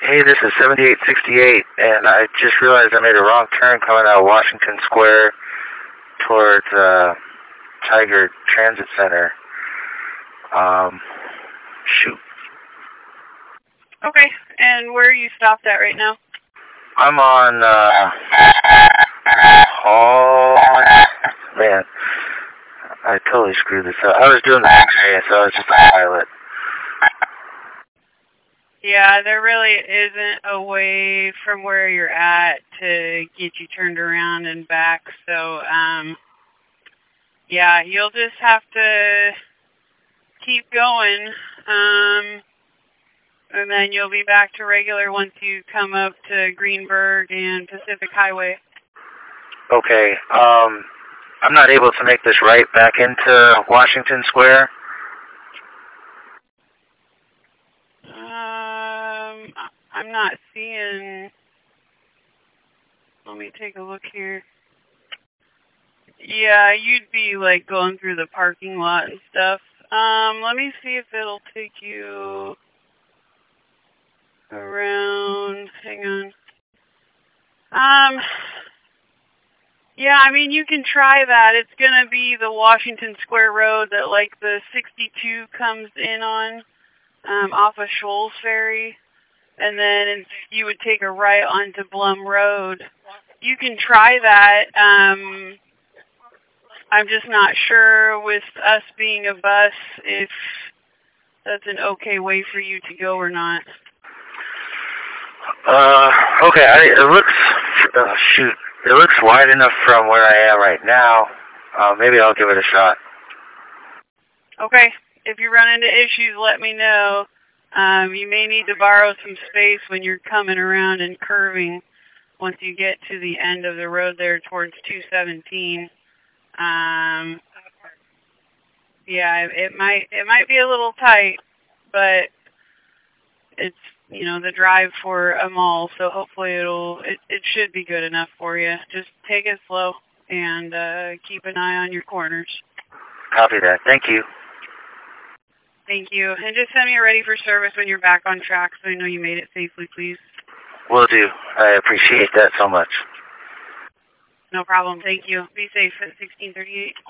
Hey, this is 7868, and I just realized I made a wrong turn coming out of Washington Square towards Tiger Transit Center. Shoot. Okay, and where are you stopped at right now? I'm on, oh, man. I totally screwed this up. I was doing the X-ray, so I was just on pilot. Yeah, there really isn't a way from where you're at to get you turned around and back, so, yeah, you'll just have to keep going, and then you'll be back to regular once you come up to Greenberg and Pacific Highway. Okay, I'm not able to make this right back into Washington Square. I'm not seeing... Let me take a look here. Yeah, you'd be, like, going through the parking lot and stuff. Let me see if it'll take you around. Hang on. Yeah, I mean, you can try that. It's going to be the Washington Square Road that, like, the 62 comes in on, off of Shoals Ferry. And then you would take a right onto Blum Road. You can try that. I'm just not sure with us being a bus if that's an okay way for you to go or not. Okay, it looks, shoot, it looks wide enough from where I am right now. Maybe I'll give it a shot. Okay, if you run into issues, let me know. You may need to borrow some space when you're coming around and curving once you get to the end of the road there towards 217. Yeah, it might be a little tight, but it's, you know, the drive for a mall, so hopefully it should be good enough for you. Just take it slow and keep an eye on your corners. Copy that. Thank you. Thank you. And just send me a ready for service when you're back on track so I know you made it safely, please. Will do. I appreciate that so much. No problem. Thank you. Be safe at 1638.